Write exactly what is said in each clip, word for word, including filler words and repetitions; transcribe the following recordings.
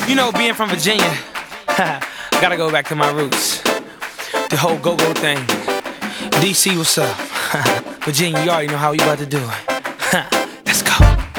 You know, being from Virginia, gotta go back to my roots. The whole go-go thing. D C, what's up? Virginia, you already know how we about to do it. Let's go.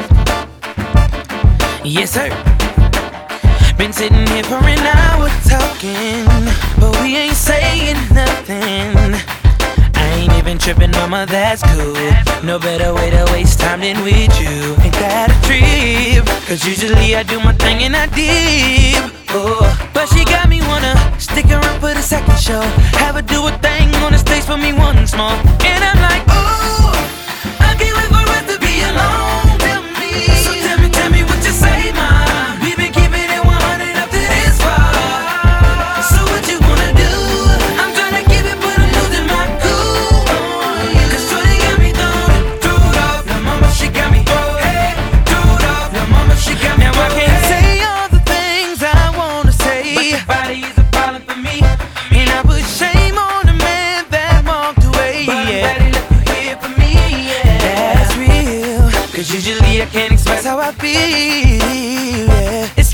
Yes, sir. Been sitting here for an hour talking, but we ain't saying nothing. I ain't even tripping, mama, that's cool. No better way to waste time than with you. Ain't that a trip? Cause usually I do my thing and I dip. Oh, but she got me wanna stick around for the second show. Have her do a thing on the stage for me once more. And I'm like, ooh, I can't wait for us to be alone. Tell me, so tell me, tell me what you say, ma. We've been keeping it one hundred up to this far. So what you wanna do? I'm tryna keep it, but I'm losing my cool. Cause shorty got me thrown, thrown off. Now mama, she got me, oh, hey, thrown off. Now mama, she got me. Now I can't say all the things I wanna say, but your body is a problem for me. And I put shame on the man that walked away. But I'm glad he left you here for me, yeah. That's real, cause usually I can't express how I feel, yeah.